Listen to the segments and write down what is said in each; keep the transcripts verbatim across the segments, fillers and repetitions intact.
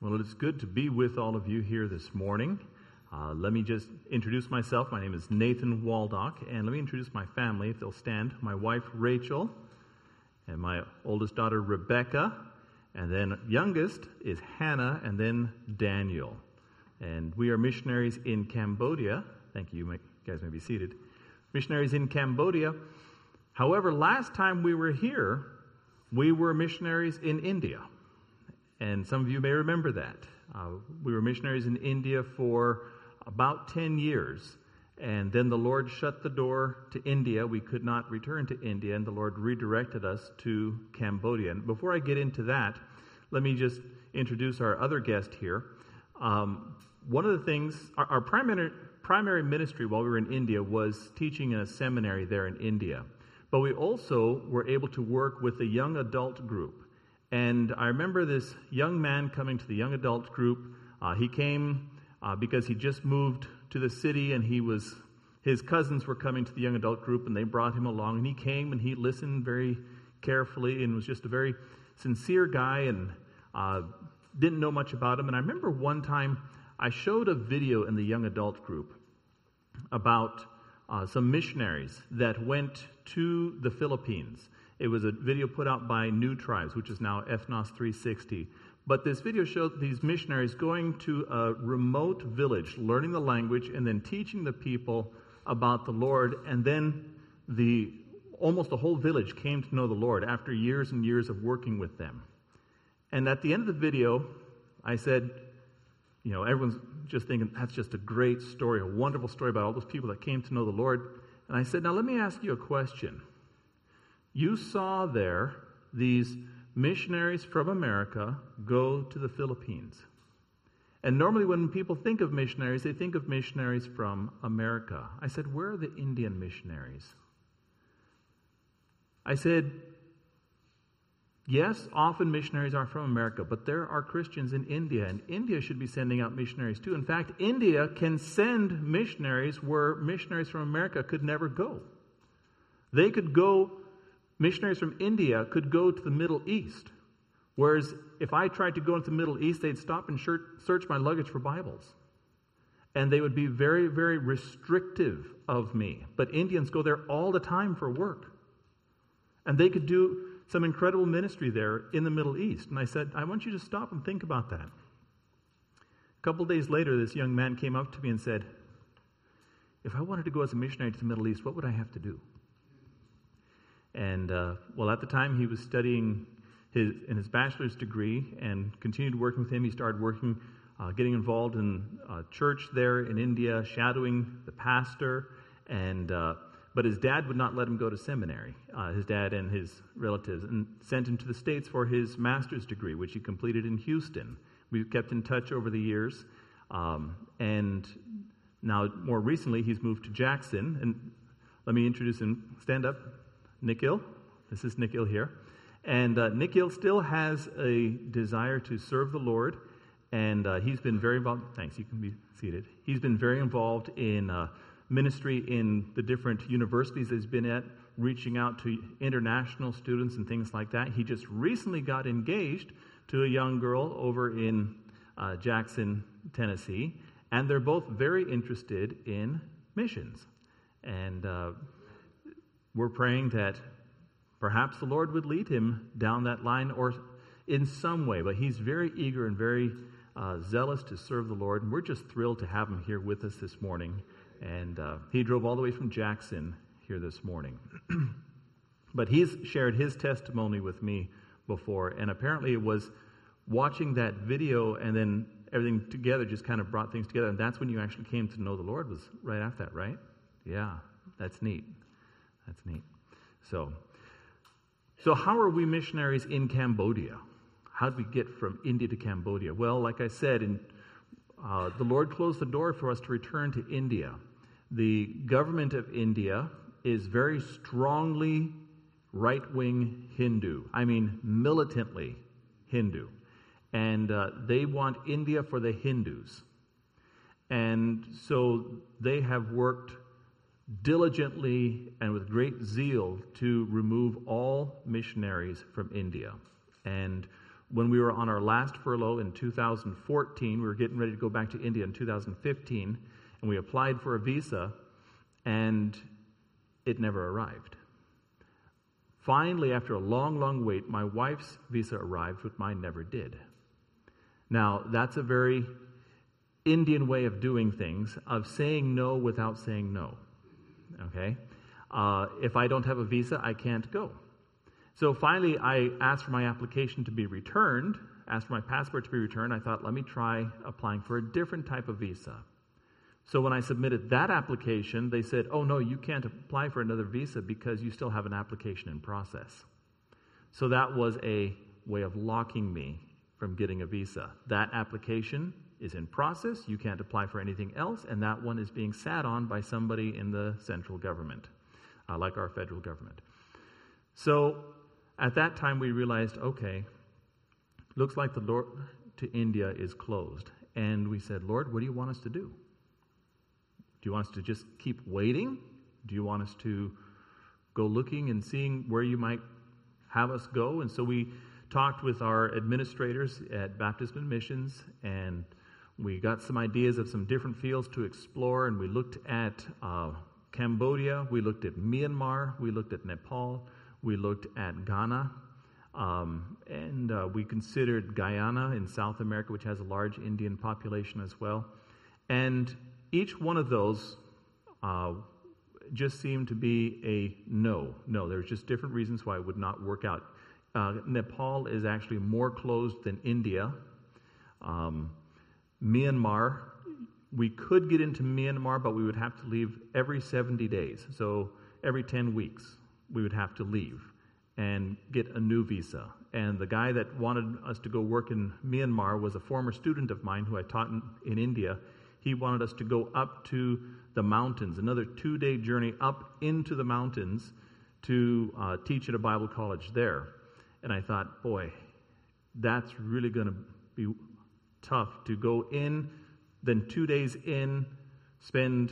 Well, it's good to be with all of you here this morning. Uh, let me just introduce myself. My name is Nathan Waldock, and let me introduce my family, if they'll stand. My wife, Rachel, and my oldest daughter, Rebecca, and then youngest is Hannah, and then Daniel. And we are missionaries in Cambodia. Thank you. You guys may be seated. Missionaries in Cambodia. However, last time we were here, we were missionaries in India. And some of you may remember that. Uh, we were missionaries in India for about ten years. And then the Lord shut the door to India. We could not return to India, and the Lord redirected us to Cambodia. And before I get into that, let me just introduce our other guest here. Um, one of the things, our, our primary, primary ministry while we were in India was teaching in a seminary there in India. But we also were able to work with a young adult group. And I remember this young man coming to the young adult group. Uh, he came uh, because he just moved to the city, and he was his cousins were coming to the young adult group, and they brought him along. And he came, and he listened very carefully, and was just a very sincere guy, and uh, didn't know much about him. And I remember one time I showed a video in the young adult group about uh, some missionaries that went to the Philippines. It was a video put out by New Tribes, which is now Ethnos three sixty. But this video showed these missionaries going to a remote village, learning the language, and then teaching the people about the Lord. And then the almost the whole village came to know the Lord after years and years of working with them. And at the end of the video, I said, you know, everyone's just thinking, that's just a great story, a wonderful story about all those people that came to know the Lord. And I said, now let me ask you a question. You saw there these missionaries from America go to the Philippines. And normally when people think of missionaries, they think of missionaries from America. I said, where are the Indian missionaries? I said, yes, often missionaries are from America, but there are Christians in India, and India should be sending out missionaries too. In fact, India can send missionaries where missionaries from America could never go. They could go Missionaries from India could go to the Middle East, whereas if I tried to go into the Middle East, they'd stop and search my luggage for Bibles. And they would be very, very restrictive of me. But Indians go there all the time for work. And they could do some incredible ministry there in the Middle East. And I said, I want you to stop and think about that. A couple days later, this young man came up to me and said, if I wanted to go as a missionary to the Middle East, what would I have to do? And, uh, well, at the time he was studying his in his bachelor's degree and continued working with him. He started working, uh, getting involved in a church there in India, shadowing the pastor. And uh, but his dad would not let him go to seminary, uh, his dad and his relatives, and sent him to the States for his master's degree, which he completed in Houston. We've kept in touch over the years. Um, and now, more recently, he's moved to Jackson. And let me introduce him. Stand up. Nikhil, this is Nikhil here, and uh, Nikhil still has a desire to serve the Lord, and uh, he's been very involved. Thanks, you can be seated. He's been very involved in uh, ministry in the different universities that he's been at, reaching out to international students and things like that. He just recently got engaged to a young girl over in uh, Jackson, Tennessee, and they're both very interested in missions, and uh, we're praying that perhaps the Lord would lead him down that line or in some way. But he's very eager and very uh, zealous to serve the Lord. And we're just thrilled to have him here with us this morning. And uh, he drove all the way from Jackson here this morning. But he's shared his testimony with me before. And apparently it was watching that video and then everything together just kind of brought things together. And that's when you actually came to know the Lord, was right after that, right? Yeah, that's neat. That's neat. So, so how are we missionaries in Cambodia? How did we get from India to Cambodia? Well, like I said, in, uh, the Lord closed the door for us to return to India. The government of India is very strongly right-wing Hindu. I mean, militantly Hindu. And uh, they want India for the Hindus. And so they have worked diligently and with great zeal to remove all missionaries from India. And When we were on our last furlough in two thousand fourteen, we were getting ready to go back to India in two thousand fifteen, and we applied for a visa, and it never arrived. Finally, after a long, long wait, my wife's visa arrived, but mine never did. Now, that's a very Indian way of doing things, of saying no without saying no. Okay? Uh, if I don't have a visa, I can't go. So finally, I asked for my application to be returned, asked for my passport to be returned. I thought, let me try applying for a different type of visa. So when I submitted that application, they said, oh, no, you can't apply for another visa because you still have an application in process. So that was a way of locking me from getting a visa. That application is in process. You can't apply for anything else, and that one is being sat on by somebody in the central government, uh, like our federal government. So at that time, we realized, okay, looks like the door to India is closed. And we said, Lord, what do you want us to do? Do you want us to just keep waiting? Do you want us to go looking and seeing where you might have us go? And so we talked with our administrators at Baptism Missions, and we got some ideas of some different fields to explore, and we looked at uh, Cambodia, we looked at Myanmar, we looked at Nepal, we looked at Ghana, um, and uh, we considered Guyana in South America, which has a large Indian population as well. And each one of those uh, just seemed to be a no. No, there's just different reasons why it would not work out. Uh, Nepal is actually more closed than India. Um, Myanmar, we could get into Myanmar, but we would have to leave every seventy days. So every ten weeks. We would have to leave and get a new visa. And the guy that wanted us to go work in Myanmar was a former student of mine who I taught in, in India. He wanted us to go up to the mountains, another two-day journey up into the mountains to uh, teach at a Bible college there. And I thought, boy, that's really going to be tough to go in, then two days in, spend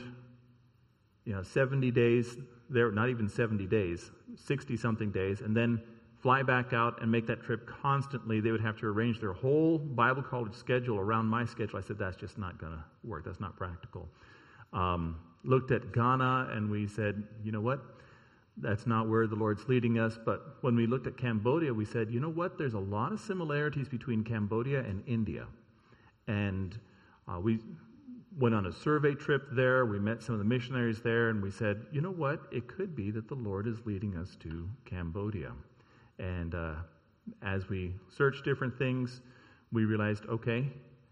you know seventy days there, not even seventy days, sixty-something days, and then fly back out and make that trip constantly. They would have to arrange their whole Bible college schedule around my schedule. I said, that's just not going to work. That's not practical. Um, looked at Ghana, and we said, you know what? That's not where the Lord's leading us. But when we looked at Cambodia, we said, you know what? There's a lot of similarities between Cambodia and India. And uh, we went on a survey trip there. We met some of the missionaries there, and we said, you know what? It could be that the Lord is leading us to Cambodia. And uh, as we searched different things, we realized, okay,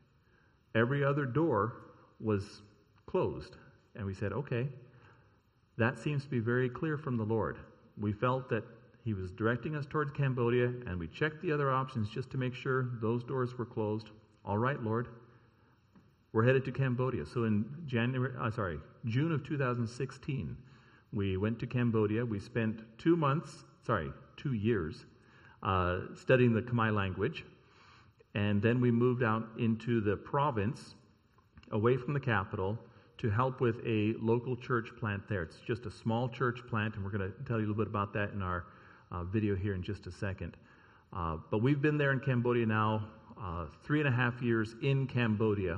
every other door was closed. And we said, okay, that seems to be very clear from the Lord. We felt that He was directing us towards Cambodia, and we checked the other options just to make sure those doors were closed. All right, Lord, we're headed to Cambodia. So in January, uh, sorry, June of two thousand sixteen, we went to Cambodia. We spent two months, sorry, two years uh, studying the Khmer language, and then we moved out into the province, away from the capital, to help with a local church plant there. It's just a small church plant, and we're going to tell you a little bit about that in our uh, video here in just a second. Uh, but we've been there in Cambodia now uh, three and a half years in Cambodia,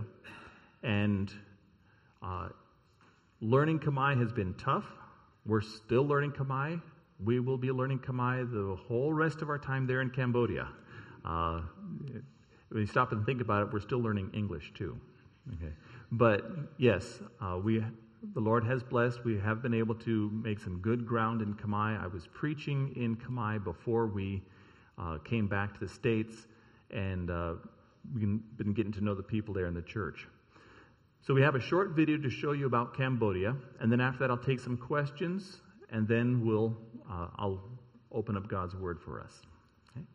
and uh, learning Khmer has been tough. We're still learning Khmer. We will be learning Khmer the whole rest of our time there in Cambodia. Uh, when you stop and think about it, we're still learning English too. Okay, but yes, uh, we the Lord has blessed. We have been able to make some good ground in Khmer. I was preaching in Khmer before we uh, came back to the States, and uh, we've been getting to know the people there in the church. So we have a short video to show you about Cambodia, and then after that I'll take some questions, and then we'll uh, I'll open up God's Word for us. Okay?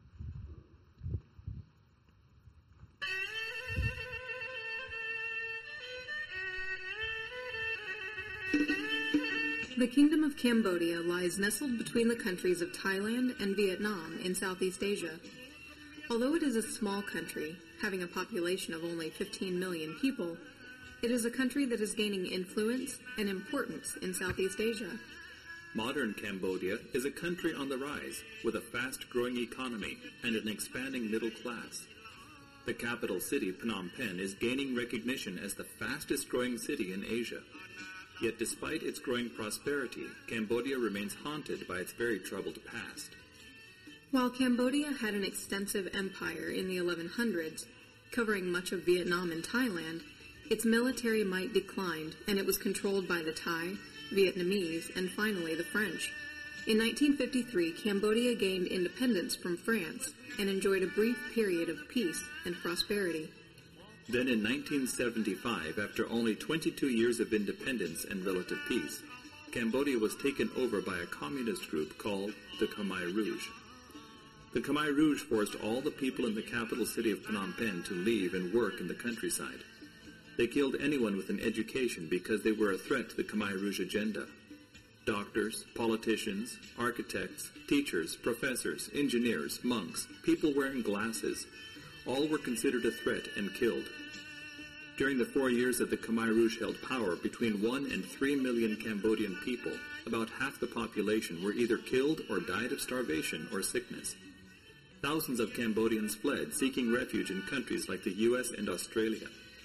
The Kingdom of Cambodia lies nestled between the countries of Thailand and Vietnam in Southeast Asia. Although it is a small country, having a population of only fifteen million people, it is a country that is gaining influence and importance in Southeast Asia. Modern Cambodia is a country on the rise, with a fast-growing economy and an expanding middle class. The capital city, Phnom Penh, is gaining recognition as the fastest-growing city in Asia. Yet despite its growing prosperity, Cambodia remains haunted by its very troubled past. While Cambodia had an extensive empire in the eleven hundreds, covering much of Vietnam and Thailand, its military might declined, and it was controlled by the Thai, Vietnamese, and finally the French. In nineteen fifty-three, Cambodia gained independence from France and enjoyed a brief period of peace and prosperity. Then in nineteen seventy-five, after only twenty-two years of independence and relative peace, Cambodia was taken over by a communist group called the Khmer Rouge. The Khmer Rouge forced all the people in the capital city of Phnom Penh to leave and work in the countryside. They killed anyone with an education because they were a threat to the Khmer Rouge agenda. Doctors, politicians, architects, teachers, professors, engineers, monks, people wearing glasses, all were considered a threat and killed. During the four years that the Khmer Rouge held power, between one and three million Cambodian people, about half the population, were either killed or died of starvation or sickness. Thousands of Cambodians fled, seeking refuge in countries like the U S and Australia.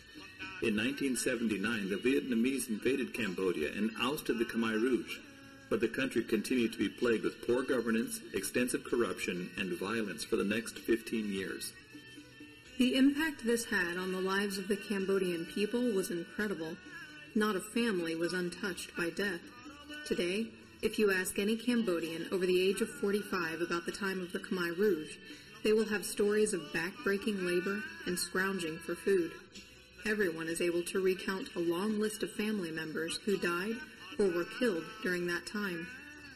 In nineteen seventy-nine, the Vietnamese invaded Cambodia and ousted the Khmer Rouge, but the country continued to be plagued with poor governance, extensive corruption, and violence for the next fifteen years. The impact this had on the lives of the Cambodian people was incredible. Not a family was untouched by death. Today, if you ask any Cambodian over the age of forty-five about the time of the Khmer Rouge, they will have stories of back-breaking labor and scrounging for food. Everyone is able to recount a long list of family members who died or were killed during that time.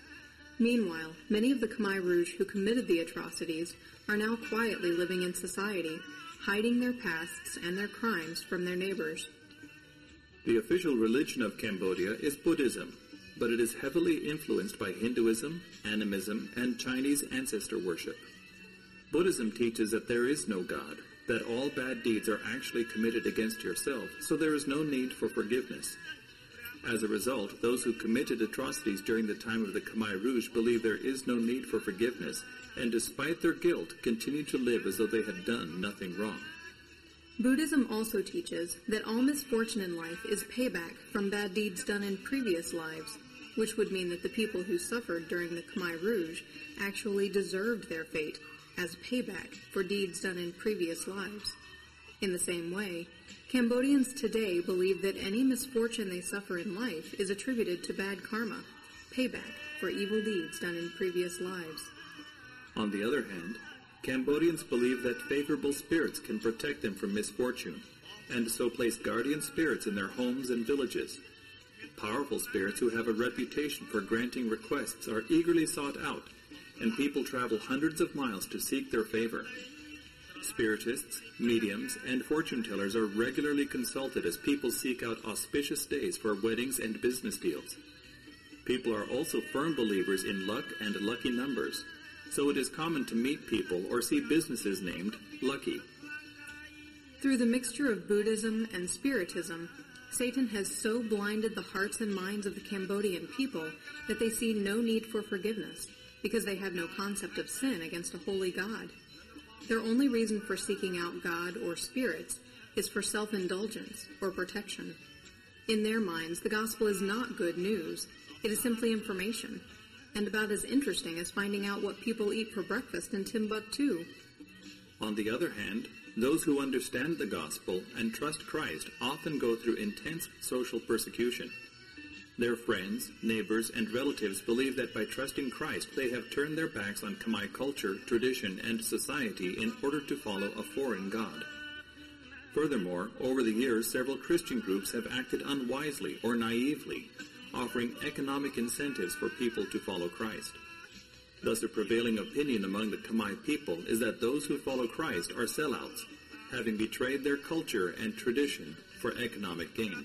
Meanwhile, many of the Khmer Rouge who committed the atrocities are now quietly living in society, hiding their pasts and their crimes from their neighbors. The official religion of Cambodia is Buddhism, but it is heavily influenced by Hinduism, animism, and Chinese ancestor worship. Buddhism teaches that there is no God, that all bad deeds are actually committed against yourself, so there is no need for forgiveness. As a result, those who committed atrocities during the time of the Khmer Rouge believe there is no need for forgiveness, and despite their guilt, continue to live as though they had done nothing wrong. Buddhism also teaches that all misfortune in life is payback from bad deeds done in previous lives, which would mean that the people who suffered during the Khmer Rouge actually deserved their fate as payback for deeds done in previous lives. In the same way, Cambodians today believe that any misfortune they suffer in life is attributed to bad karma, payback for evil deeds done in previous lives. On the other hand, Cambodians believe that favorable spirits can protect them from misfortune, and so place guardian spirits in their homes and villages. Powerful spirits who have a reputation for granting requests are eagerly sought out, and people travel hundreds of miles to seek their favor. Spiritists, mediums, and fortune tellers are regularly consulted as people seek out auspicious days for weddings and business deals. People are also firm believers in luck and lucky numbers, so it is common to meet people or see businesses named Lucky. Through the mixture of Buddhism and Spiritism, Satan has so blinded the hearts and minds of the Cambodian people that they see no need for forgiveness, because they have no concept of sin against a holy God. Their only reason for seeking out God or spirits is for self-indulgence or protection. In their minds, the gospel is not good news. It is simply information, and about as interesting as finding out what people eat for breakfast in Timbuktu. On the other hand, those who understand the gospel and trust Christ often go through intense social persecution. Their friends, neighbors, and relatives believe that by trusting Christ, they have turned their backs on Khmer culture, tradition, and society in order to follow a foreign god. Furthermore, over the years, several Christian groups have acted unwisely or naively, offering economic incentives for people to follow Christ. Thus, the prevailing opinion among the Khmer people is that those who follow Christ are sellouts, having betrayed their culture and tradition for economic gain.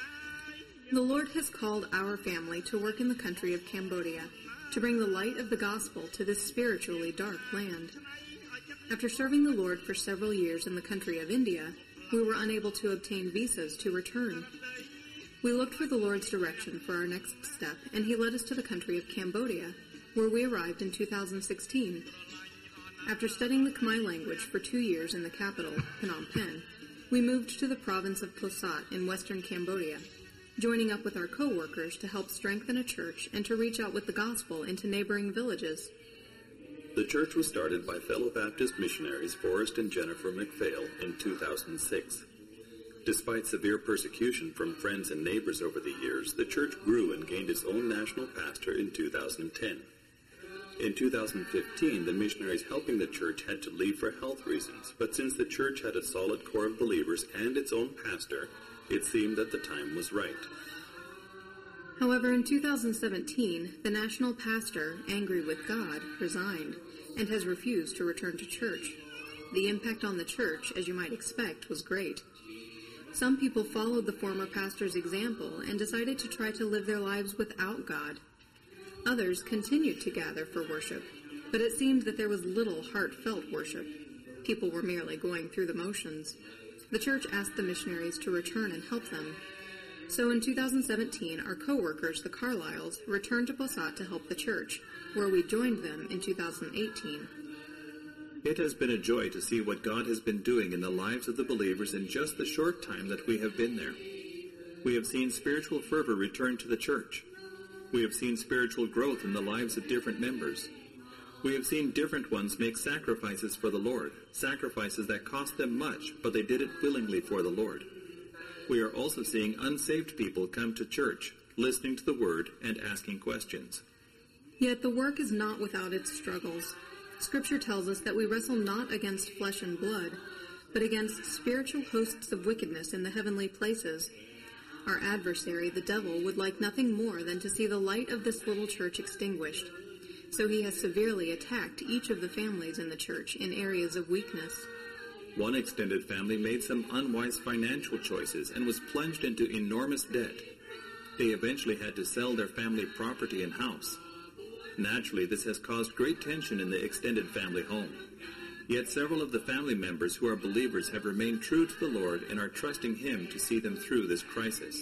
The Lord has called our family to work in the country of Cambodia, to bring the light of the gospel to this spiritually dark land. After serving the Lord for several years in the country of India, we were unable to obtain visas to return. We looked for the Lord's direction for our next step, and he led us to the country of Cambodia, where we arrived in two thousand sixteen. After studying the Khmer language for two years in the capital, Phnom Penh, we moved to the province of Posat in western Cambodia, joining up with our co-workers to help strengthen a church and to reach out with the gospel into neighboring villages. The church was started by fellow Baptist missionaries Forrest and Jennifer McPhail in two thousand six. Despite severe persecution from friends and neighbors over the years, the church grew and gained its own national pastor in two thousand ten. In two thousand fifteen, the missionaries helping the church had to leave for health reasons, but since the church had a solid core of believers and its own pastor, it seemed that the time was right. However, in two thousand seventeen, the national pastor, angry with God, resigned and has refused to return to church. The impact on the church, as you might expect, was great. Some people followed the former pastor's example and decided to try to live their lives without God. Others continued to gather for worship, but it seemed that there was little heartfelt worship. People were merely going through the motions. The church asked the missionaries to return and help them. So in two thousand seventeen, our co-workers, the Carlyles, returned to Posat to help the church, where we joined them in two thousand eighteen. It has been a joy to see what God has been doing in the lives of the believers in just the short time that we have been there. We have seen spiritual fervor return to the church. We have seen spiritual growth in the lives of different members. We have seen different ones make sacrifices for the Lord, sacrifices that cost them much, but they did it willingly for the Lord. We are also seeing unsaved people come to church, listening to the Word and asking questions. Yet the work is not without its struggles. Scripture tells us that we wrestle not against flesh and blood, but against spiritual hosts of wickedness in the heavenly places. Our adversary, the devil, would like nothing more than to see the light of this little church extinguished. So he has severely attacked each of the families in the church in areas of weakness. One extended family made some unwise financial choices and was plunged into enormous debt. They eventually had to sell their family property and house. Naturally, this has caused great tension in the extended family home. Yet several of the family members who are believers have remained true to the Lord and are trusting Him to see them through this crisis.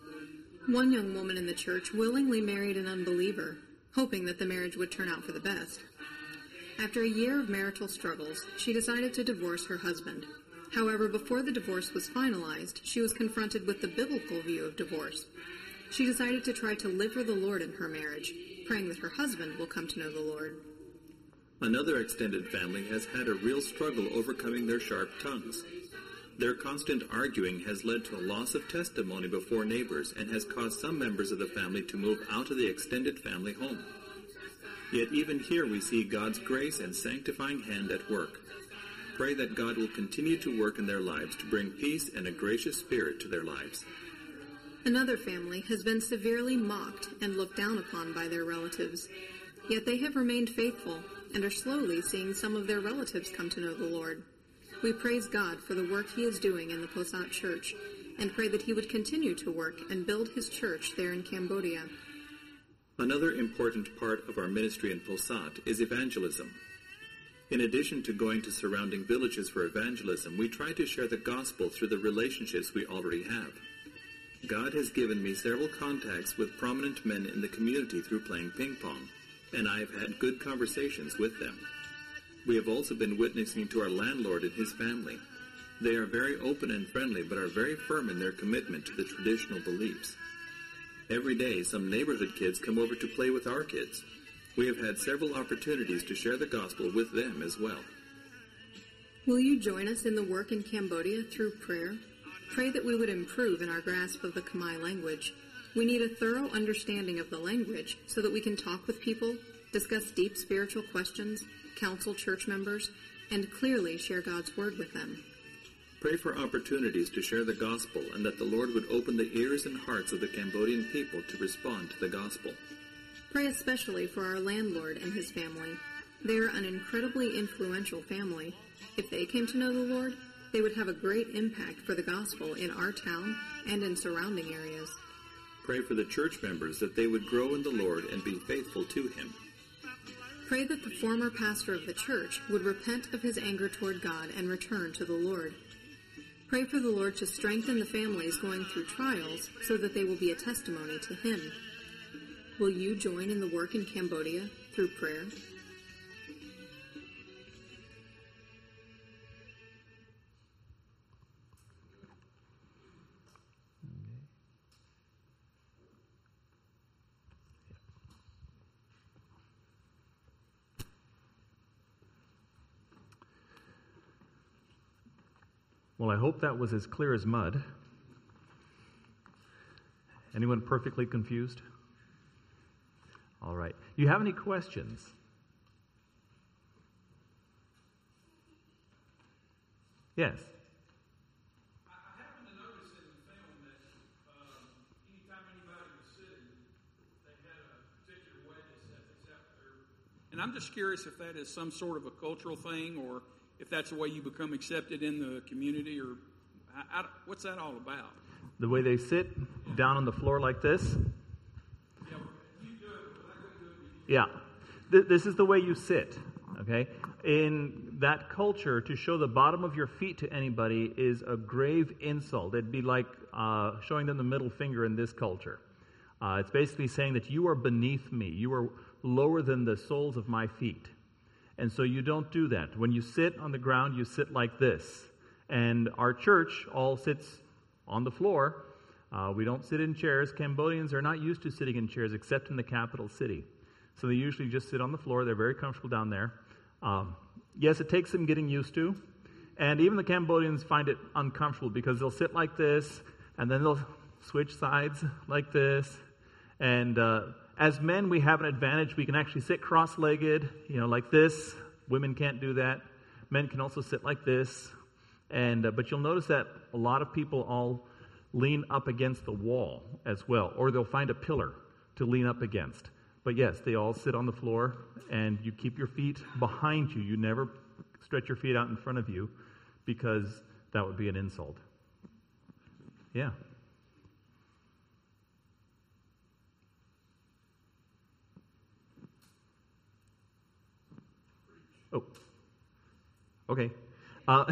One young woman in the church willingly married an unbeliever, hoping that the marriage would turn out for the best. After a year of marital struggles, she decided to divorce her husband. However, before the divorce was finalized, she was confronted with the biblical view of divorce. She decided to try to live for the Lord in her marriage, praying that her husband will come to know the Lord. Another extended family has had a real struggle overcoming their sharp tongues. Their constant arguing has led to a loss of testimony before neighbors and has caused some members of the family to move out of the extended family home. Yet even here we see God's grace and sanctifying hand at work. Pray that God will continue to work in their lives to bring peace and a gracious spirit to their lives. Another family has been severely mocked and looked down upon by their relatives. Yet they have remained faithful and are slowly seeing some of their relatives come to know the Lord. We praise God for the work He is doing in the Posat Church and pray that He would continue to work and build His church there in Cambodia. Another important part of our ministry in Posat is evangelism. In addition to going to surrounding villages for evangelism, we try to share the gospel through the relationships we already have. God has given me several contacts with prominent men in the community through playing ping pong, and I have had good conversations with them. We have also been witnessing to our landlord and his family. They are very open and friendly, but are very firm in their commitment to the traditional beliefs. Every day, some neighborhood kids come over to play with our kids. We have had several opportunities to share the gospel with them as well. Will you join us in the work in Cambodia through prayer? Pray that we would improve in our grasp of the Khmer language. We need a thorough understanding of the language so that we can talk with people, discuss deep spiritual questions, counsel church members, and clearly share God's word with them. Pray for opportunities to share the gospel and that the Lord would open the ears and hearts of the Cambodian people to respond to the gospel. Pray especially for our landlord and his family. They are an incredibly influential family. If they came to know the Lord, they would have a great impact for the gospel in our town and in surrounding areas. Pray for the church members that they would grow in the Lord and be faithful to Him. Pray that the former pastor of the church would repent of his anger toward God and return to the Lord. Pray for the Lord to strengthen the families going through trials so that they will be a testimony to Him. Will you join in the work in Cambodia through prayer? Well, I hope that was as clear as mud. Anyone perfectly confused? All right. Do you have any questions? Yes. I happened to notice in the film that um, anytime anybody was sitting, they had a particular way they set this up there. And I'm just curious if that is some sort of a cultural thing, or if that's the way you become accepted in the community, or I, I, what's that all about? The way they sit down on the floor like this? Yeah, you do it, but I couldn't do it. Yeah. Th- this is the way you sit, okay? In that culture, to show the bottom of your feet to anybody is a grave insult. It'd be like uh, showing them the middle finger in this culture. Uh, it's basically saying that you are beneath me. You are lower than the soles of my feet. And so you don't do that. When you sit on the ground, you sit like this. And our church all sits on the floor. Uh, we don't sit in chairs. Cambodians are not used to sitting in chairs except in the capital city. So they usually just sit on the floor. They're very comfortable down there. Um, yes, it takes some getting used to. And even the Cambodians find it uncomfortable because they'll sit like this, and then they'll switch sides like this. And uh, as men, we have an advantage. We can actually sit cross-legged, you know, like this. Women can't do that. Men can also sit like this. And uh, but you'll notice that a lot of people all lean up against the wall as well, or they'll find a pillar to lean up against. But yes, they all sit on the floor, and you keep your feet behind you. You never stretch your feet out in front of you, because that would be an insult. Yeah. Oh. Okay. Uh,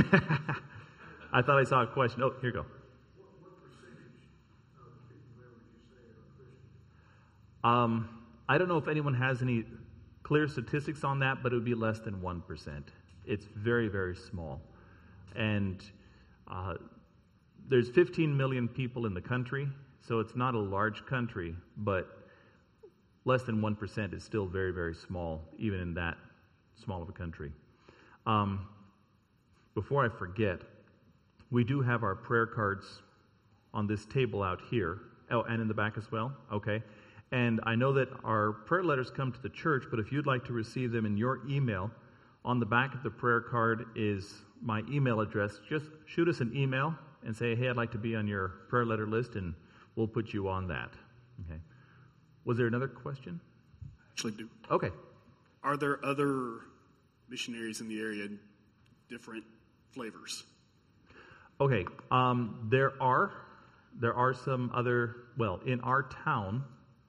I thought I saw a question. Oh, here you go. What, what percentage of people there would you say are Christian? Um, I don't know if anyone has any clear statistics on that, but it would be less than one percent. It's very, very small. And uh, there's fifteen million people in the country, so it's not a large country, but less than one percent is still very, very small, even in that small of a country. Um, before I forget, we do have our prayer cards on this table out here. Oh, and in the back as well? Okay. And I know that our prayer letters come to the church, but if you'd like to receive them in your email, on the back of the prayer card is my email address. Just shoot us an email and say, hey, I'd like to be on your prayer letter list, and we'll put you on that. Okay. Was there another question? Actually, do. Okay. Are there other missionaries in the area, different flavors? Okay. Um, there are. There are some other, well, in our town,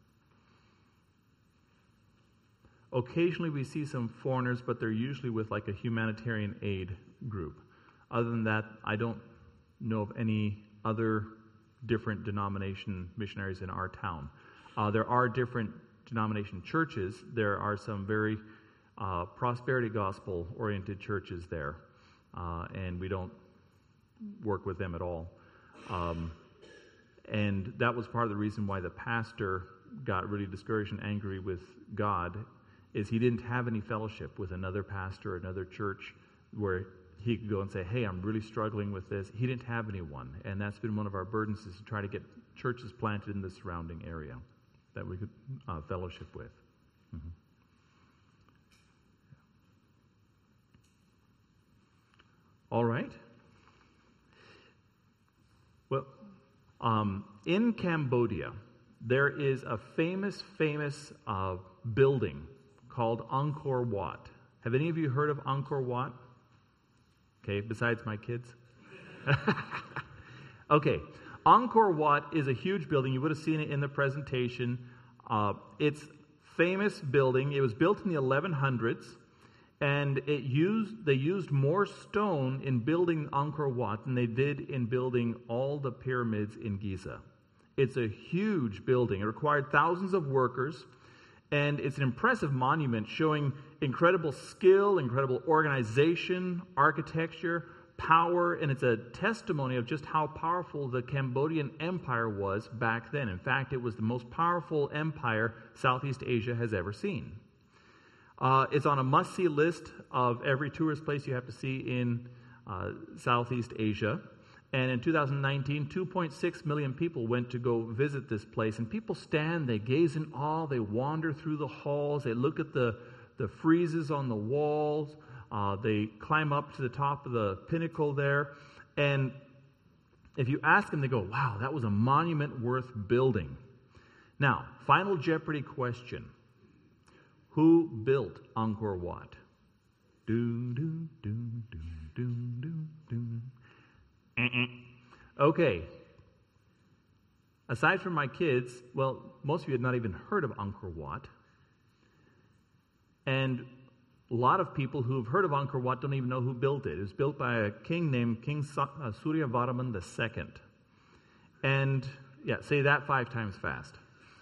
occasionally we see some foreigners, but they're usually with like a humanitarian aid group. Other than that, I don't know of any other different denomination missionaries in our town. Uh, there are different denomination churches. There are some very uh, prosperity gospel-oriented churches there, uh, and we don't work with them at all. Um, and that was part of the reason why the pastor got really discouraged and angry with God, is he didn't have any fellowship with another pastor, another church, where he could go and say, hey, I'm really struggling with this. He didn't have anyone, and that's been one of our burdens, is to try to get churches planted in the surrounding area that we could uh, fellowship with. Mm-hmm. All right. Well, um, in Cambodia, there is a famous, famous uh, building called Angkor Wat. Have any of you heard of Angkor Wat? Okay, besides my kids? Okay, Angkor Wat is a huge building. You would have seen it in the presentation. Uh, it's famous building. It was built in the eleven hundreds, And it used they used more stone in building Angkor Wat than they did in building all the pyramids in Giza. It's a huge building. It required thousands of workers, and it's an impressive monument showing incredible skill, incredible organization, architecture, power, and it's a testimony of just how powerful the Cambodian Empire was back then. In fact, it was the most powerful empire Southeast Asia has ever seen. Uh, it's on a must-see list of every tourist place you have to see in uh, Southeast Asia. And in two thousand nineteen, two point six million people went to go visit this place. And people stand, they gaze in awe, they wander through the halls, they look at the, the friezes on the walls, uh, they climb up to the top of the pinnacle there. And if you ask them, they go, wow, that was a monument worth building. Now, final Jeopardy question. Who built Angkor Wat? Do, do, do, do, do, do, do. Uh-uh. Okay. Aside from my kids, well, most of you had not even heard of Angkor Wat. And a lot of people who have heard of Angkor Wat don't even know who built it. It was built by a king named King Suryavarman the Second. And, yeah, say that five times fast.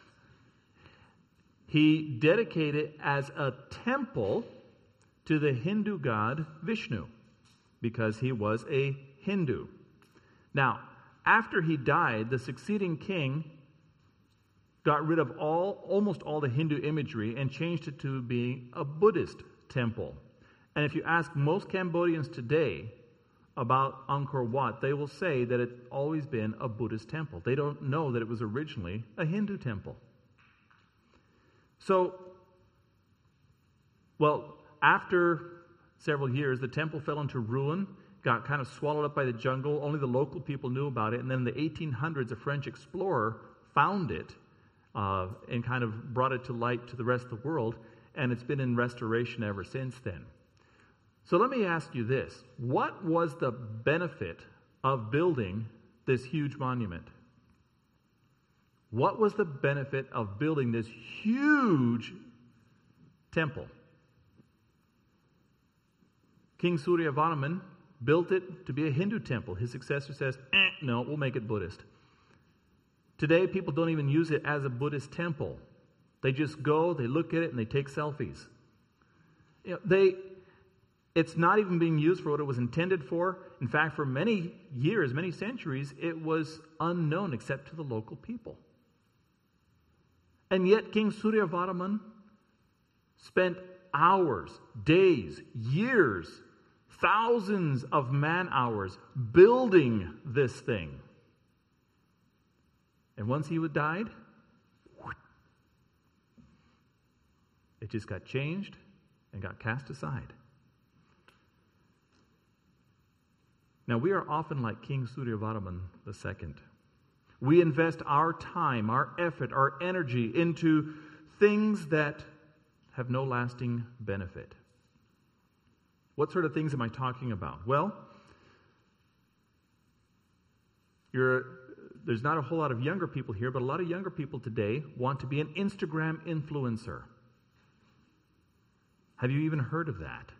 He dedicated it as a temple to the Hindu god Vishnu because he was a Hindu. Now, after he died, the succeeding king got rid of all, almost all the Hindu imagery and changed it to being a Buddhist temple. And if you ask most Cambodians today about Angkor Wat, they will say that it's always been a Buddhist temple. They don't know that it was originally a Hindu temple. So, well, after several years, the temple fell into ruin, got kind of swallowed up by the jungle. Only the local people knew about it. And then in the eighteen hundreds, a French explorer found it uh, and kind of brought it to light to the rest of the world. And it's been in restoration ever since then. So let me ask you this. What was the benefit of building this huge monument? What was the benefit of building this huge temple? King Suryavarman built it to be a Hindu temple. His successor says, eh, no, we'll make it Buddhist. Today, people don't even use it as a Buddhist temple. They just go, they look at it, and they take selfies. You know, they, it's not even being used for what it was intended for. In fact, for many years, many centuries, it was unknown except to the local people. And yet King Suryavarman spent hours, days, years, thousands of man-hours building this thing. And once he had died, it just got changed and got cast aside. Now, we are often like King Suryavarman the Second. We invest our time, our effort, our energy into things that have no lasting benefit. What sort of things am I talking about? Well, you're, there's not a whole lot of younger people here, but a lot of younger people today want to be an Instagram influencer. Have you even heard of that?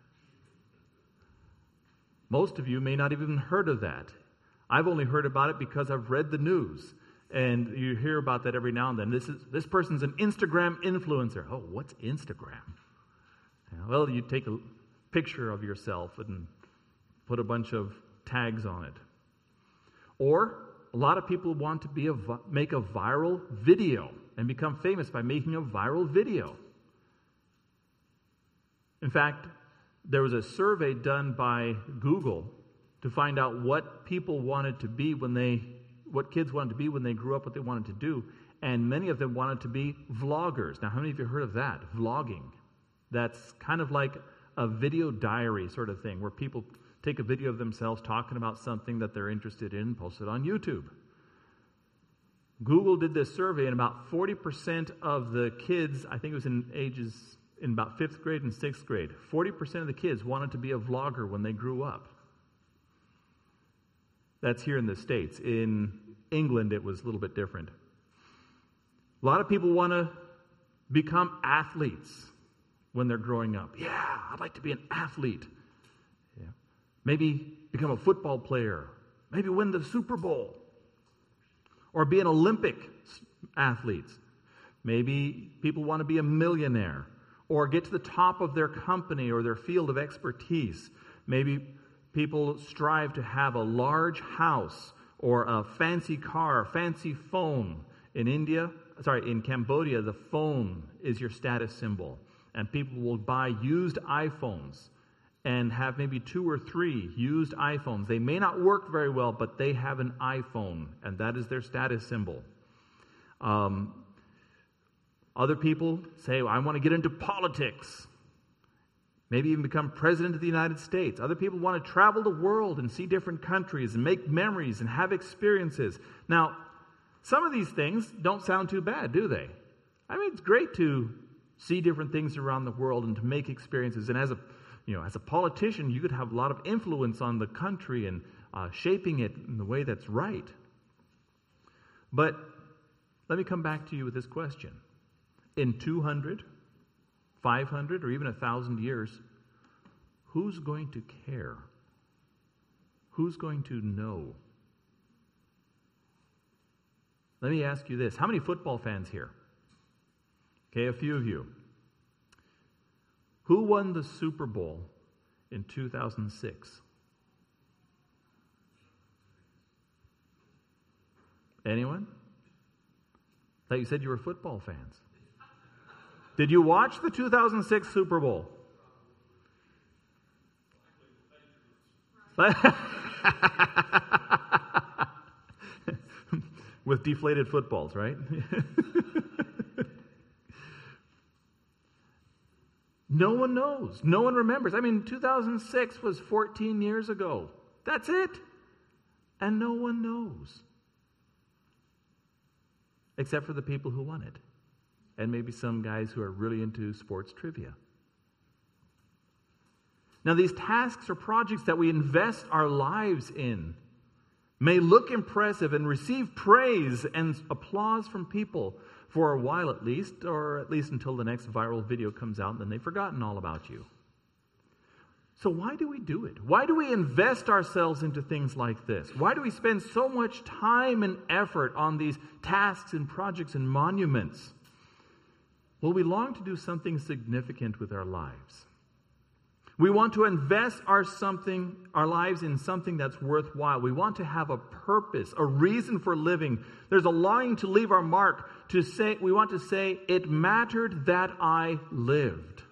Most of you may not have even heard of that. I've only heard about it because I've read the news, and you hear about that every now and then. This is this person's an Instagram influencer. Oh, what's Instagram? Well, you take a picture of yourself and put a bunch of tags on it. Or a lot of people want to be a make a viral video and become famous by making a viral video. In fact, there was a survey done by Google to find out what people wanted to be when they, what kids wanted to be when they grew up, what they wanted to do. And many of them wanted to be vloggers. Now, how many of you heard of that? Vlogging. That's kind of like a video diary sort of thing, where people take a video of themselves talking about something that they're interested in and post it on YouTube. Google did this survey, and about forty percent of the kids, I think it was in ages in about fifth grade and sixth grade, forty percent of the kids wanted to be a vlogger when they grew up. That's here in the States. In England, it was a little bit different. A lot of people want to become athletes. when they're growing up. Yeah, I'd like to be an athlete. Yeah. Maybe become a football player. Maybe win the Super Bowl. Or be an Olympic athlete. Maybe people want to be a millionaire. Or get to the top of their company or their field of expertise. Maybe people strive to have a large house or a fancy car, a fancy phone. In India, sorry, in Cambodia, the phone is your status symbol. And people will buy used iPhones and have maybe two or three used iPhones. They may not work very well, but they have an iPhone, and that is their status symbol. Um, other people say, well, I want to get into politics. Maybe even become president of the United States. Other people want to travel the world and see different countries and make memories and have experiences. Now, some of these things don't sound too bad, do they? I mean, it's great to see different things around the world and to make experiences. And as a, you know, as a politician, you could have a lot of influence on the country and uh, shaping it in the way that's right. But let me come back to you with this question. In two hundred, five hundred, or even one thousand years, who's going to care? Who's going to know? Let me ask you this. How many football fans here? Okay, a few of you. Who won the Super Bowl in two thousand six? Anyone? I thought you said you were football fans. Did you watch the two thousand six Super Bowl? With deflated footballs, right? No one knows. No one remembers. I mean, two thousand six was fourteen years ago. That's it. And no one knows. Except for the people who won it. And maybe some guys who are really into sports trivia. Now, these tasks or projects that we invest our lives in may look impressive and receive praise and applause from people for a while at least, or at least until the next viral video comes out and then they've forgotten all about you. So why do we do it? Why do we invest ourselves into things like this? Why do we spend so much time and effort on these tasks and projects and monuments? Well, we long to do something significant with our lives. We want to invest our something, our lives in something that's worthwhile. We want to have a purpose, a reason for living. There's a longing to leave our mark, to say, we want to say, it mattered that I lived.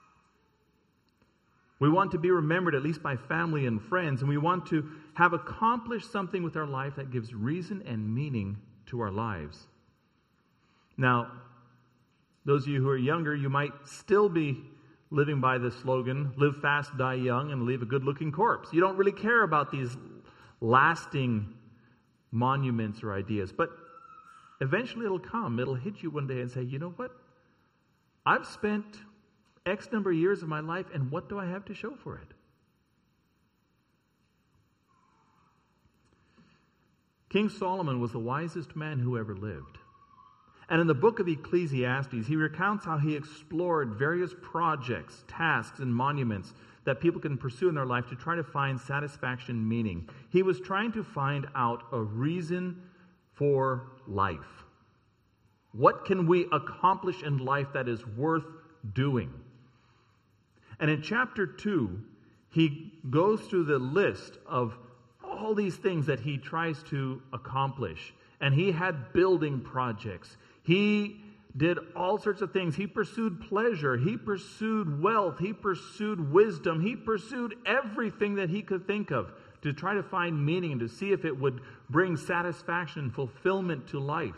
We want to be remembered at least by family and friends, and we want to have accomplished something with our life that gives reason and meaning to our lives. Now, those of you who are younger, you might still be living by the slogan, live fast, die young, and leave a good-looking corpse. You don't really care about these lasting monuments or ideas, but eventually it'll come. It'll hit you one day and say, you know what? I've spent X number of years of my life, and what do I have to show for it? King Solomon was the wisest man who ever lived. And in the book of Ecclesiastes, he recounts how he explored various projects, tasks, and monuments that people can pursue in their life to try to find satisfaction and meaning. He was trying to find out a reason for life. What can we accomplish in life that is worth doing? And in chapter two, he goes through the list of all these things that he tries to accomplish. And he had building projects. He did all sorts of things. He pursued pleasure. He pursued wealth. He pursued wisdom. He pursued everything that he could think of to try to find meaning and to see if it would bring satisfaction and fulfillment to life.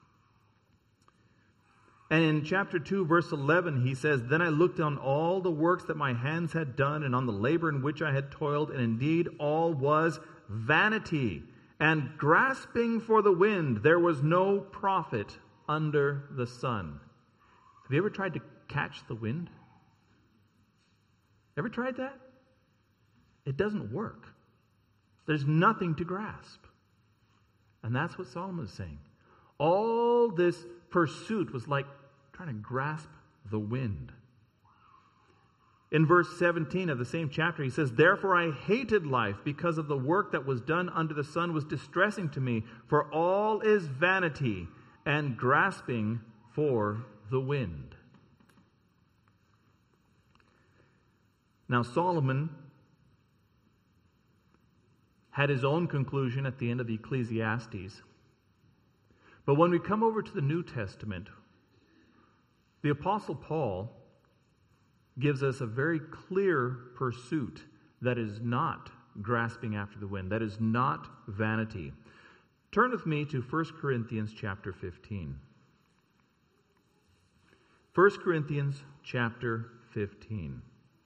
And in chapter two, verse eleven, he says, Then I looked on all the works that my hands had done and on the labor in which I had toiled, and indeed all was vanity. And grasping for the wind, there was no profit under the sun. Have you ever tried to catch the wind? Ever tried that? It doesn't work. There's nothing to grasp. And that's what Solomon is saying. All this pursuit was like trying to grasp the wind. In verse seventeen of the same chapter, he says, "Therefore I hated life, because of the work that was done under the sun was distressing to me, for all is vanity and grasping for the wind." Now Solomon had his own conclusion at the end of Ecclesiastes. But when we come over to the New Testament, the Apostle Paul gives us a very clear pursuit that is not grasping after the wind, that is not vanity. Turn with me to First Corinthians chapter fifteen. First Corinthians chapter fifteen.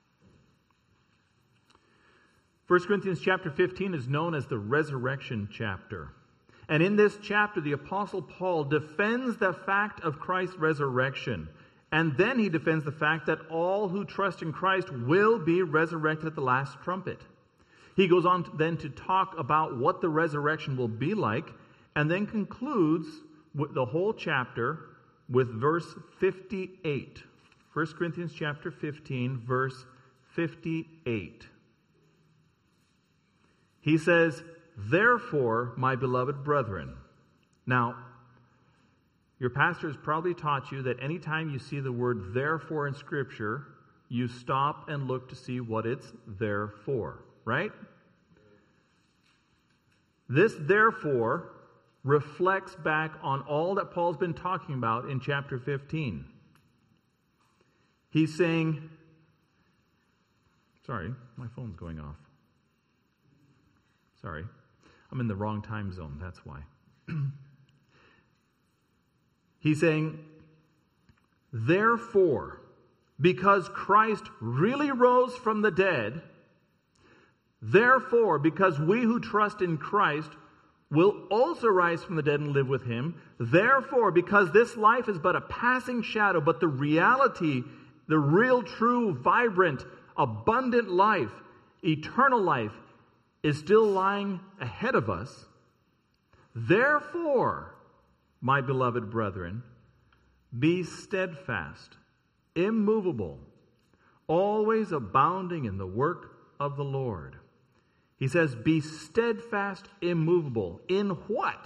First Corinthians chapter fifteen is known as the resurrection chapter. And in this chapter, the Apostle Paul defends the fact of Christ's resurrection. And then he defends the fact that all who trust in Christ will be resurrected at the last trumpet. He goes on to, then to talk about what the resurrection will be like, and then concludes with the whole chapter with verse fifty-eight. First Corinthians chapter fifteen, verse fifty-eight. He says, "Therefore, my beloved brethren." Now, your pastor has probably taught you that anytime you see the word therefore in Scripture, you stop and look to see what it's there for, right? This therefore reflects back on all that Paul's been talking about in chapter fifteen. He's saying, sorry, my phone's going off. Sorry, I'm in the wrong time zone, that's why. He's saying, therefore, because Christ really rose from the dead, therefore, because we who trust in Christ will also rise from the dead and live with him, therefore, because this life is but a passing shadow, but the reality, the real, true, vibrant, abundant life, eternal life, is still lying ahead of us. Therefore, my beloved brethren, be steadfast, immovable, always abounding in the work of the Lord. He says, be steadfast, immovable. In what?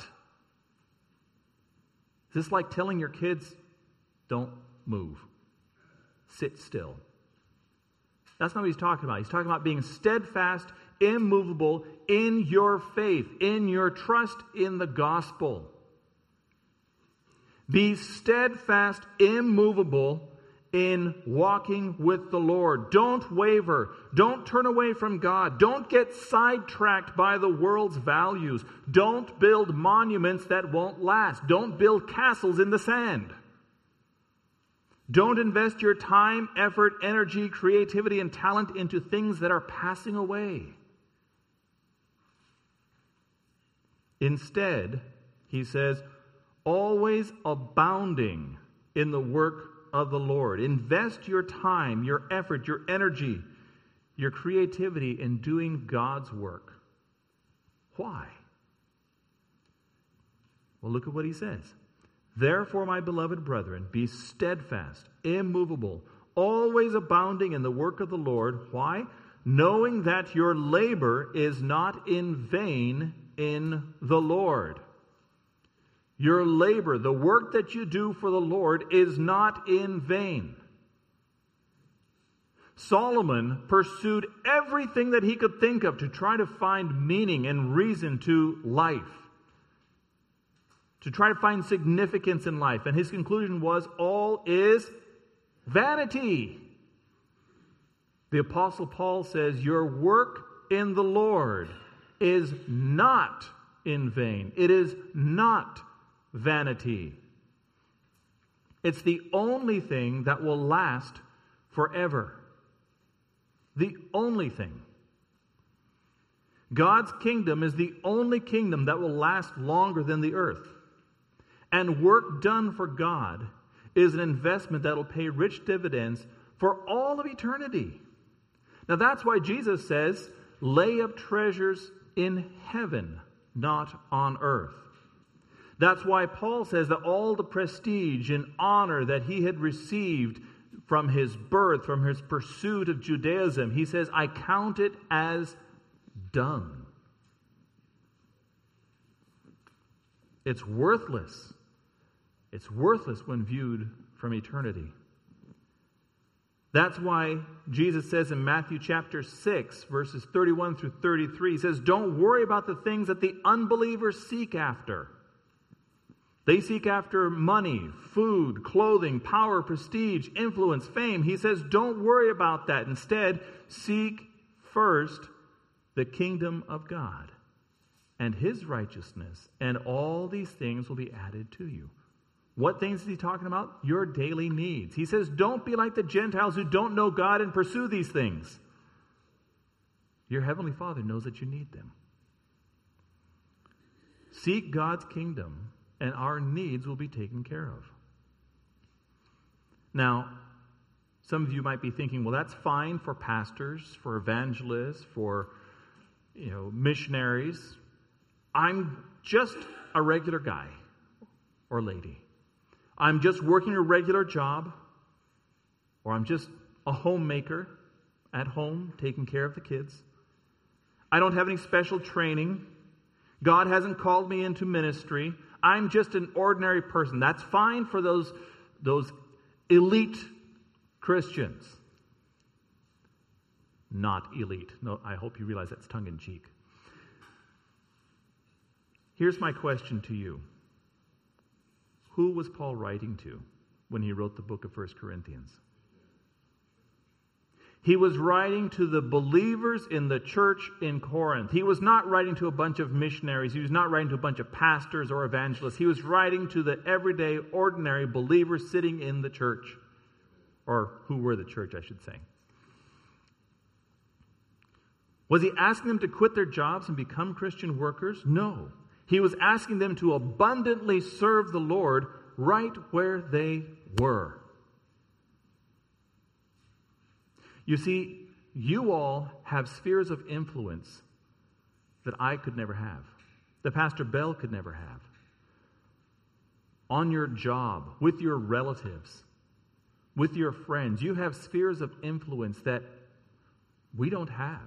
Is this like telling your kids, don't move, sit still? That's not what he's talking about. He's talking about being steadfast, immovable in your faith, in your trust in the gospel. Be steadfast, immovable in walking with the Lord. Don't waver. Don't turn away from God. Don't get sidetracked by the world's values. Don't build monuments that won't last. Don't build castles in the sand. Don't invest your time, effort, energy, creativity, and talent into things that are passing away. Instead, he says, always abounding in the work of the Lord. Invest your time, your effort, your energy, your creativity in doing God's work. Why? Well, look at what he says. Therefore, my beloved brethren, be steadfast, immovable, always abounding in the work of the Lord. Why? Knowing that your labor is not in vain in the Lord. Your labor, the work that you do for the Lord, is not in vain. Solomon pursued everything that he could think of to try to find meaning and reason to life, to try to find significance in life. And his conclusion was, all is vanity. The Apostle Paul says, your work in the Lord is not in vain. It is not vanity. It's the only thing that will last forever. The only thing. God's kingdom is the only kingdom that will last longer than the earth. And work done for God is an investment that will pay rich dividends for all of eternity. Now that's why Jesus says, lay up treasures in heaven, not on earth. That's why Paul says that all the prestige and honor that he had received from his birth, from his pursuit of Judaism. He says, I count it as dung. It's worthless. It's worthless when viewed from eternity. That's why Jesus says in Matthew chapter six, verses thirty-one through thirty-three, he says, don't worry about the things that the unbelievers seek after. They seek after money, food, clothing, power, prestige, influence, fame. He says, don't worry about that. Instead, seek first the kingdom of God and his righteousness, and all these things will be added to you. What things is he talking about? Your daily needs. He says, don't be like the Gentiles who don't know God and pursue these things. Your heavenly Father knows that you need them. Seek God's kingdom, and our needs will be taken care of. Now, some of you might be thinking, well, that's fine for pastors, for evangelists, for, you know, missionaries. I'm just a regular guy or lady. I'm just working a regular job, or I'm just a homemaker at home taking care of the kids. I don't have any special training. God hasn't called me into ministry. I'm just an ordinary person. That's fine for those, those elite Christians. Not elite. No, I hope you realize that's tongue-in-cheek. Here's my question to you. Who was Paul writing to when he wrote the book of First Corinthians? He was writing to the believers in the church in Corinth. He was not writing to a bunch of missionaries. He was not writing to a bunch of pastors or evangelists. He was writing to the everyday, ordinary believers sitting in the church, or who were the church, I should say. Was he asking them to quit their jobs and become Christian workers? No. He was asking them to abundantly serve the Lord right where they were. You see, you all have spheres of influence that I could never have, that Pastor Bell could never have. On your job, with your relatives, with your friends, you have spheres of influence that we don't have.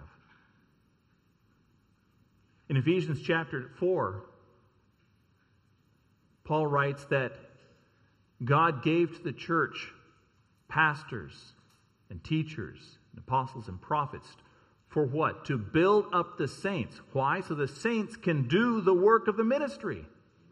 In Ephesians chapter four, Paul writes that God gave to the church pastors and teachers and apostles and prophets. For what? To build up the saints. Why? So the saints can do the work of the ministry.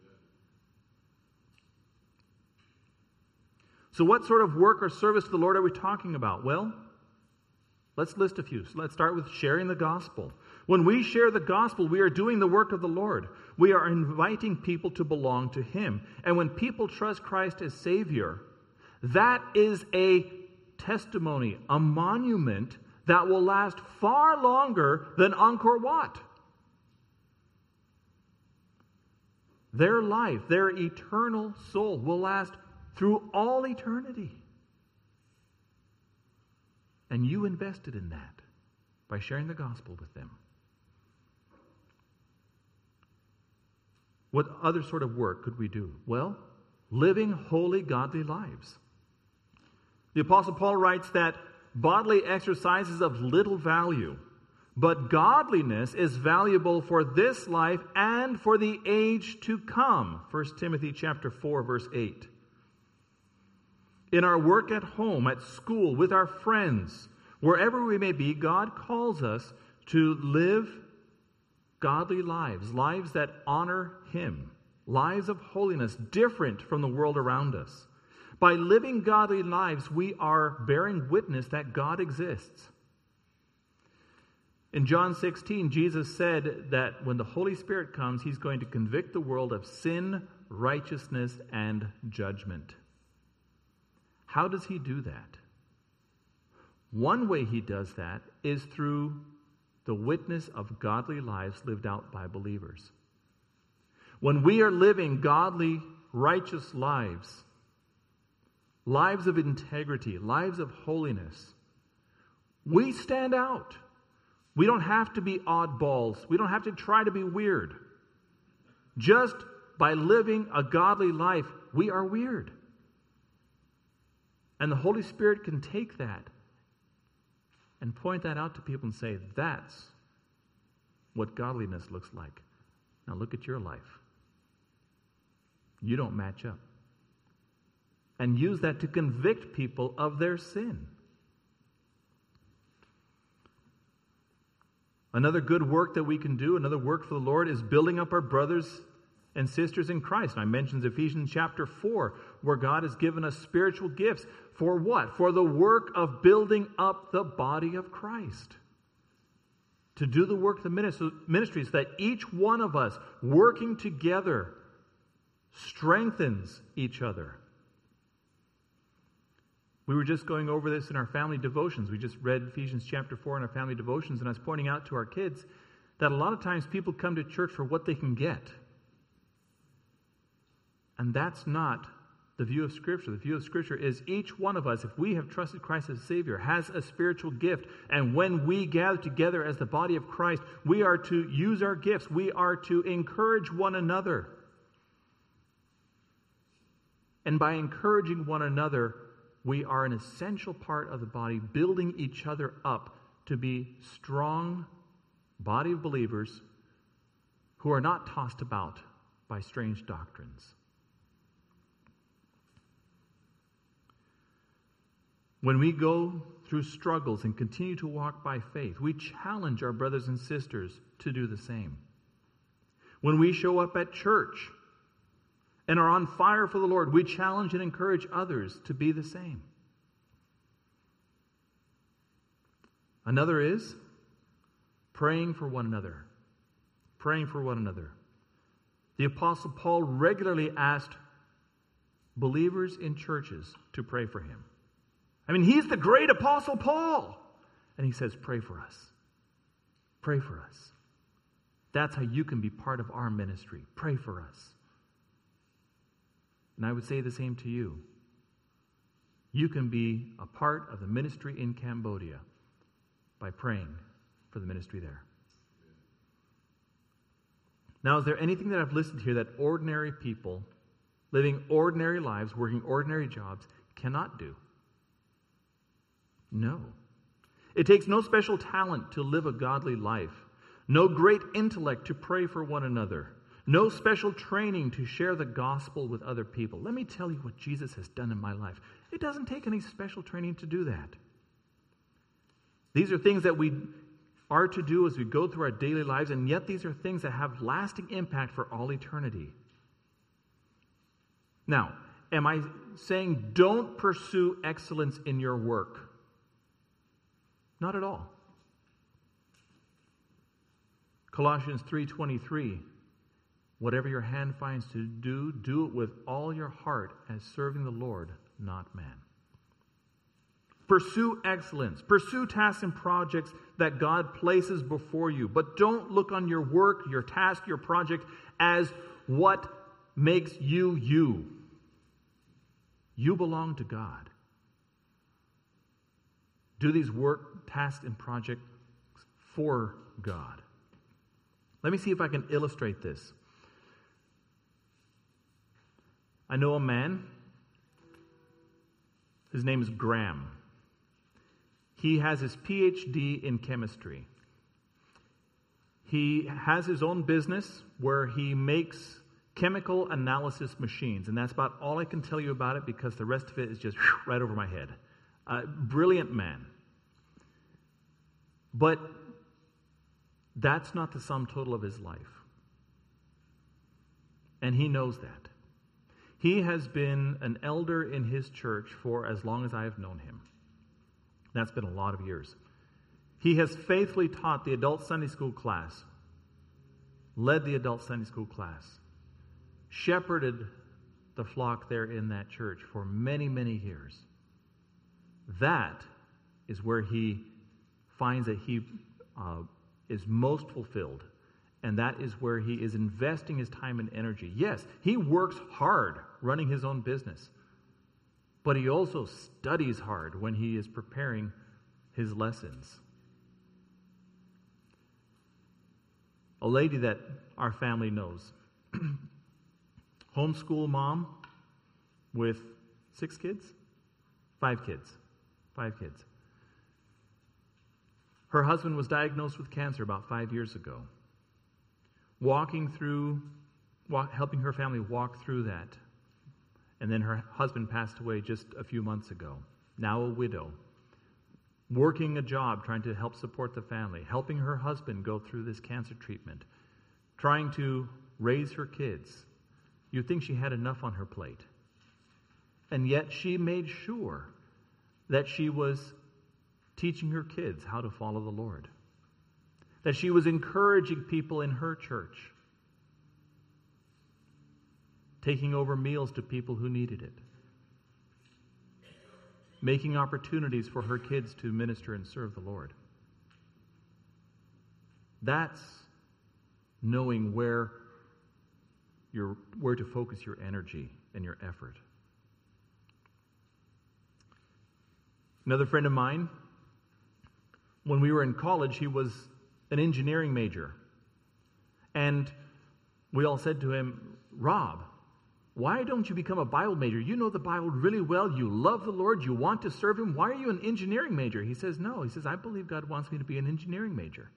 So what sort of work or service to the Lord are we talking about? Well, let's list a few. So let's start with sharing the gospel. When we share the gospel, we are doing the work of the Lord. We are inviting people to belong to him. And when people trust Christ as Savior, that is a testimony, a monument that will last far longer than Angkor Wat. Their life, their eternal soul will last through all eternity. And you invested in that by sharing the gospel with them. What other sort of work could we do? Well, living holy, godly lives. The Apostle Paul writes that bodily exercise is of little value, but godliness is valuable for this life and for the age to come. First Timothy chapter four, verse eight. In our work at home, at school, with our friends, wherever we may be, God calls us to live godly lives, lives that honor him, lives of holiness, different from the world around us. By living godly lives, we are bearing witness that God exists. In John sixteen, Jesus said that when the Holy Spirit comes, he's going to convict the world of sin, righteousness, and judgment. How does he do that? One way he does that is through the witness of godly lives lived out by believers. When we are living godly, righteous lives, lives of integrity, lives of holiness, we stand out. We don't have to be oddballs. We don't have to try to be weird. Just by living a godly life, we are weird. And the Holy Spirit can take that and point that out to people and say, that's what godliness looks like. Now look at your life. You don't match up. And use that to convict people of their sin. Another good work that we can do, another work for the Lord, is building up our brothers and sisters in Christ. And I mentioned Ephesians chapter four, where God has given us spiritual gifts. For what? For the work of building up the body of Christ. To do the work of the ministry, so that each one of us, working together, strengthens each other. We were just going over this in our family devotions. We just read Ephesians chapter four in our family devotions, and I was pointing out to our kids that a lot of times people come to church for what they can get. And that's not the view of Scripture. The view of Scripture is each one of us, if we have trusted Christ as Savior, has a spiritual gift. And when we gather together as the body of Christ, we are to use our gifts. We are to encourage one another. And by encouraging one another, we are an essential part of the body, building each other up to be strong body of believers who are not tossed about by strange doctrines. When we go through struggles and continue to walk by faith, we challenge our brothers and sisters to do the same. When we show up at church and are on fire for the Lord, we challenge and encourage others to be the same. Another is praying for one another. Praying for one another. The Apostle Paul regularly asked believers in churches to pray for him. I mean, he's the great Apostle Paul. And he says, pray for us. Pray for us. That's how you can be part of our ministry. Pray for us. And I would say the same to you. You can be a part of the ministry in Cambodia by praying for the ministry there. Now, is there anything that I've listed here that ordinary people living ordinary lives, working ordinary jobs, cannot do? No. It takes no special talent to live a godly life. No great intellect to pray for one another. No special training to share the gospel with other people. Let me tell you what Jesus has done in my life. It doesn't take any special training to do that. These are things that we are to do as we go through our daily lives, and yet these are things that have lasting impact for all eternity. Now, am I saying don't pursue excellence in your work? Not at all. Colossians three twenty-three, whatever your hand finds to do, do it with all your heart as serving the Lord, not man. Pursue excellence. Pursue tasks and projects that God places before you. But don't look on your work, your task, your project as what makes you you. You belong to God. Do these work, tasks, and projects for God. Let me see if I can illustrate this. I know a man. His name is Graham. He has his P H D in chemistry. He has his own business where he makes chemical analysis machines. And that's about all I can tell you about it because the rest of it is just whew, right over my head. Uh, brilliant man. But that's not the sum total of his life. And he knows that. He has been an elder in his church for as long as I have known him. That's been a lot of years. He has faithfully taught the adult Sunday school class, led the adult Sunday school class, shepherded the flock there in that church for many, many years. That is where he finds that he uh, is most fulfilled. And that is where he is investing his time and energy. Yes, he works hard running his own business. But he also studies hard when he is preparing his lessons. A lady that our family knows. Homeschool mom with six kids. Five kids. Five kids. Her husband was diagnosed with cancer about five years ago. Walking through, walk, helping her family walk through that. And then her husband passed away just a few months ago. Now a widow. Working a job, trying to help support the family. Helping her husband go through this cancer treatment. Trying to raise her kids. You'd think she had enough on her plate. And yet she made sure that she was teaching her kids how to follow the Lord. That she was encouraging people in her church. Taking over meals to people who needed it. Making opportunities for her kids to minister and serve the Lord. That's knowing where your where to focus your energy and your effort. Another friend of mine, when we were in college, he was an engineering major. And we all said to him, Rob, why don't you become a Bible major? You know the Bible really well. You love the Lord. You want to serve Him. Why are you an engineering major? He says, no. He says, I believe God wants me to be an engineering major.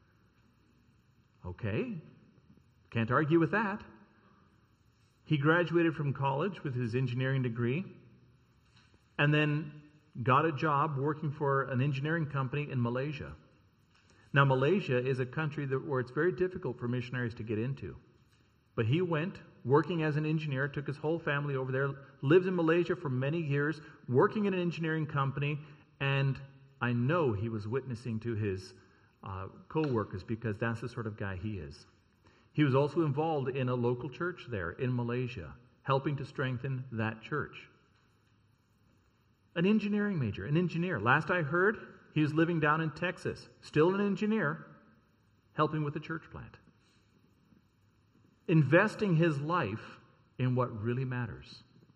Okay. Can't argue with that. He graduated from college with his engineering degree and then got a job working for an engineering company in Malaysia. Now, Malaysia is a country that, where it's very difficult for missionaries to get into. But he went, working as an engineer, took his whole family over there, lived in Malaysia for many years, working in an engineering company, and I know he was witnessing to his uh, co-workers because that's the sort of guy he is. He was also involved in a local church there in Malaysia, helping to strengthen that church. An engineering major, an engineer. Last I heard, he was living down in Texas, still an engineer, helping with a church plant. Investing his life in what really matters.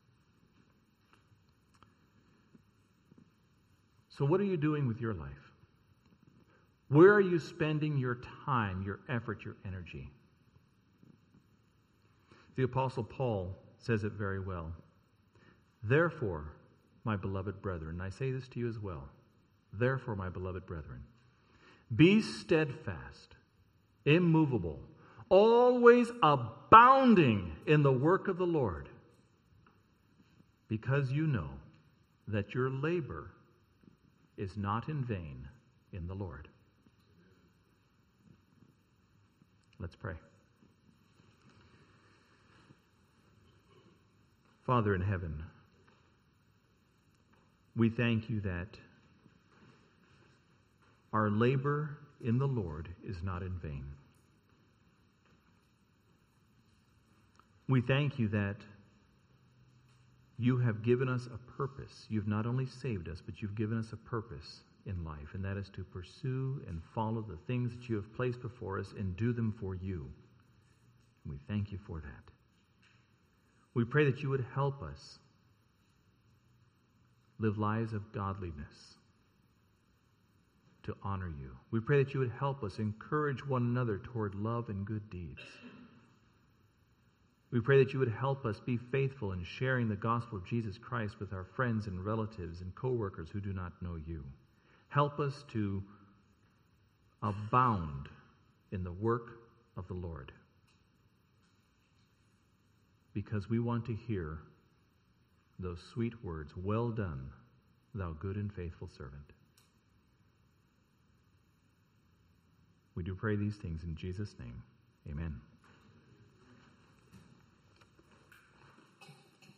So what are you doing with your life? Where are you spending your time, your effort, your energy? The Apostle Paul says it very well. Therefore, my beloved brethren, and I say this to you as well, therefore, my beloved brethren, be steadfast, immovable, always abounding in the work of the Lord, because you know that your labor is not in vain in the Lord. Let's pray. Father in heaven, we thank you that our labor in the Lord is not in vain. We thank you that you have given us a purpose. You've not only saved us, but you've given us a purpose in life, and that is to pursue and follow the things that you have placed before us and do them for you. And we thank you for that. We pray that you would help us live lives of godliness to honor you. We pray that you would help us encourage one another toward love and good deeds. We pray that you would help us be faithful in sharing the gospel of Jesus Christ with our friends and relatives and co-workers who do not know you. Help us to abound in the work of the Lord, because we want to hear those sweet words, well done, thou good and faithful servant. We do pray these things in Jesus' name. Amen.